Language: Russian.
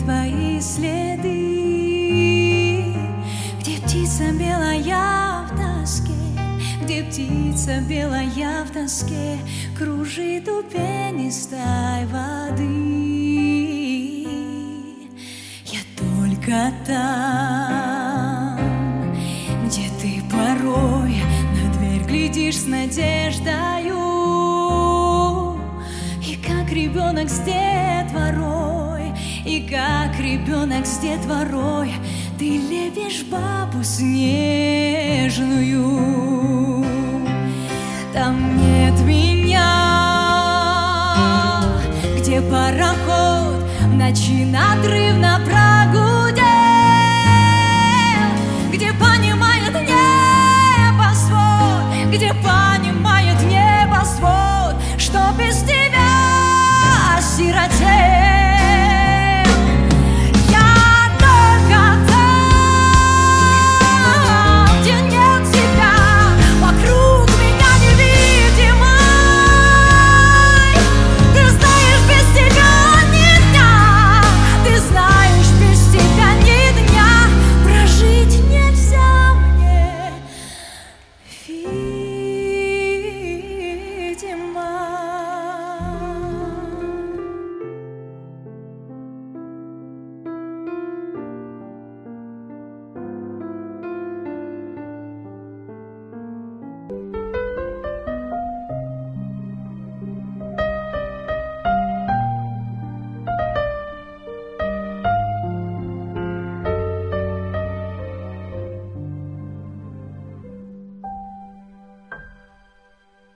твои следы. Где птица белая в тоске, где птица белая в тоске кружит у пенистой воды. Я только там, где ты порой на дверь глядишь с надеждою, и как ребенок с детворой, и как ребенок с детворой ты лепишь бабу снежную. Там нет меня, где пароход в ночи надрывно прогулял.